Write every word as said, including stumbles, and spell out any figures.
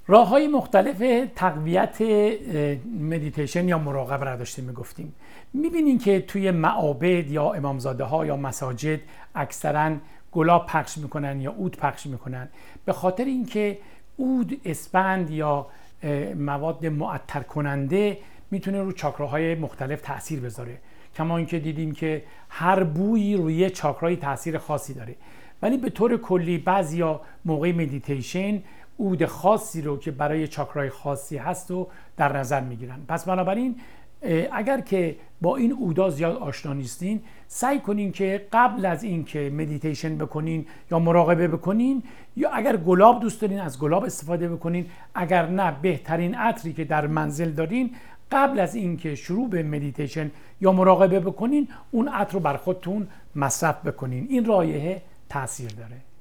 راه‌های مختلف تقویت مدیتیشن یا مراقبه را داشتیم میگفتیم. میبینین که توی معابد یا امامزاده ها یا مساجد اکثرا گلاب پخش میکنن یا عود پخش میکنن، به خاطر اینکه عود، اسپند یا مواد معطر کننده میتونه رو چاکراهای مختلف تاثیر بذاره. کما اینکه دیدیم که هر بویی روی چاکرای تاثیر خاصی داره، ولی به طور کلی بعضیا موقع مدیتیشن عود خاصی رو که برای چاکرای خاصی هست رو در نظر میگیرن. پس بنابراین اگر که با این عودا زیاد آشنا نیستین، سعی کنین که قبل از این که مدیتیشن بکنین یا مراقبه بکنین، یا اگر گلاب دوست دارین از گلاب استفاده بکنین، اگر نه بهترین عطری که در منزل دارین قبل از این که شروع به مدیتیشن یا مراقبه بکنین اون عطر رو بر خودتون مصرف بکنین. این رایحه تاثیر داره.